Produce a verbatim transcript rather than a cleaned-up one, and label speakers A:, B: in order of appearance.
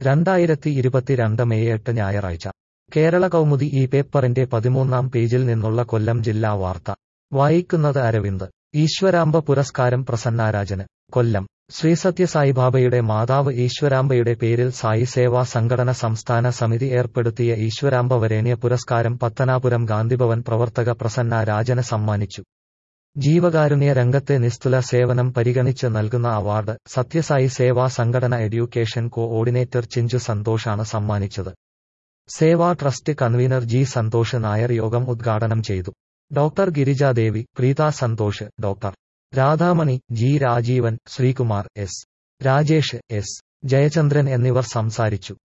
A: രണ്ടായിരത്തി ഇരുപത്തിരണ്ട് മെയ് എട്ട് ഞായറാഴ്ച കേരള കൗമുദി ഈ പേപ്പറിന്റെ പതിമൂന്നാം പേജിൽ നിന്നുള്ള കൊല്ലം ജില്ലാ വാർത്ത വായിക്കുന്നത് അരവിന്ദ്. ഈശ്വരാംബ പുരസ്കാരം പ്രസന്നാരാജന്. കൊല്ലം. ശ്രീ സത്യസായിബാബയുടെ മാതാവ് ഈശ്വരാംബയുടെ പേരിൽ സായി സേവാ സംഘടന സംസ്ഥാന സമിതി ഏർപ്പെടുത്തിയ ഈശ്വരാംബ വരേണ്യ പുരസ്കാരം പത്തനാപുരം ഗാന്ധിഭവൻ പ്രവർത്തക പ്രസന്ന രാജന് സമ്മാനിച്ചു. ജീവകാരുണ്യ രംഗത്തെ നിസ്തുല സേവനം പരിഗണിച്ച് നൽകുന്ന അവാർഡ് സത്യസായി സേവാ സംഘടന എഡ്യൂക്കേഷൻ കോ ഓർഡിനേറ്റർ ചിഞ്ചു സന്തോഷാണ് സമ്മാനിച്ചത്. Seva Trust convener G Santhosh Nair യോഗം ഉദ്ഘാടനം ചെയ്തു. Doctor Girijadevi, Preetha Santhosh, doctor Radhamani, G Rajeevan, Sreekumar, S Rajesh, S Jayachandran എന്നിവർ സംസാരിച്ചു.